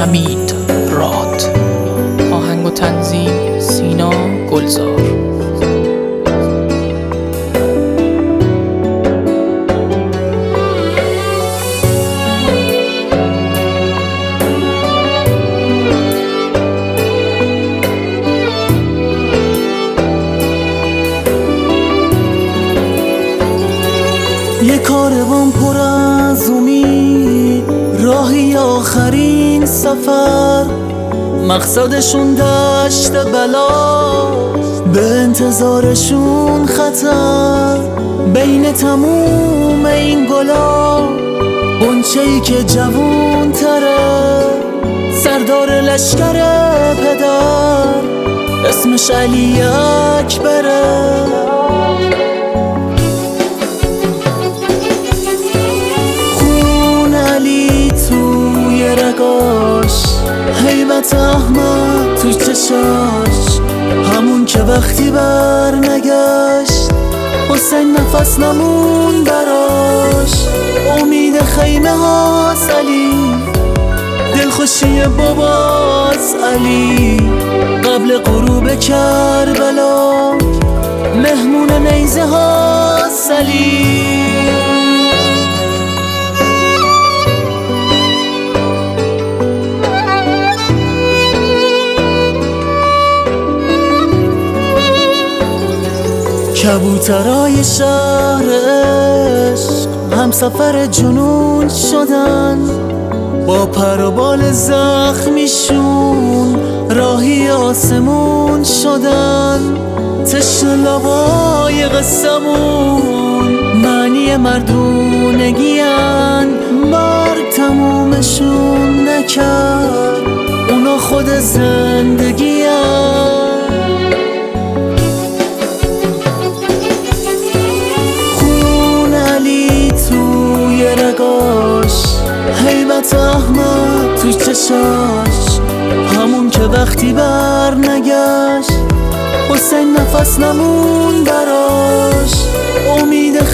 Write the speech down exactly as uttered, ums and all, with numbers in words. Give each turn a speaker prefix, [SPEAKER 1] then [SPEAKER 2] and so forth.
[SPEAKER 1] حمید راد. آهنگ و تنظیم سینا گلزار.
[SPEAKER 2] یه کاروان پر از امید، راهی آخرین سفر، مقصدشون دشت بلا، به انتظارشون خطر. بین تموم این گلا غنچه‌ای که جوون تره، سردار لشکر پدر، اسمش علی اکبره. هیبت احمد تو چشاش، همون که وقتی بر نگشت حسین نفس نمون براش. امید خیمه هاست علی، دلخوشی باباست علی، قبل غروب کربلا مهمون نیزه هاست علی. کبوترای شهر عشق هم سفر جنون شدن، با پر و بال زخمیشون راهی آسمون شدن. تشنه لبای قصمون معنی مردونگیان، مرگ تمومشون نکرد اونا خود زندگیان. هیبت احمد تو چشاش، همون که وقتی بر نگشت حسین نفس نمون براش. امید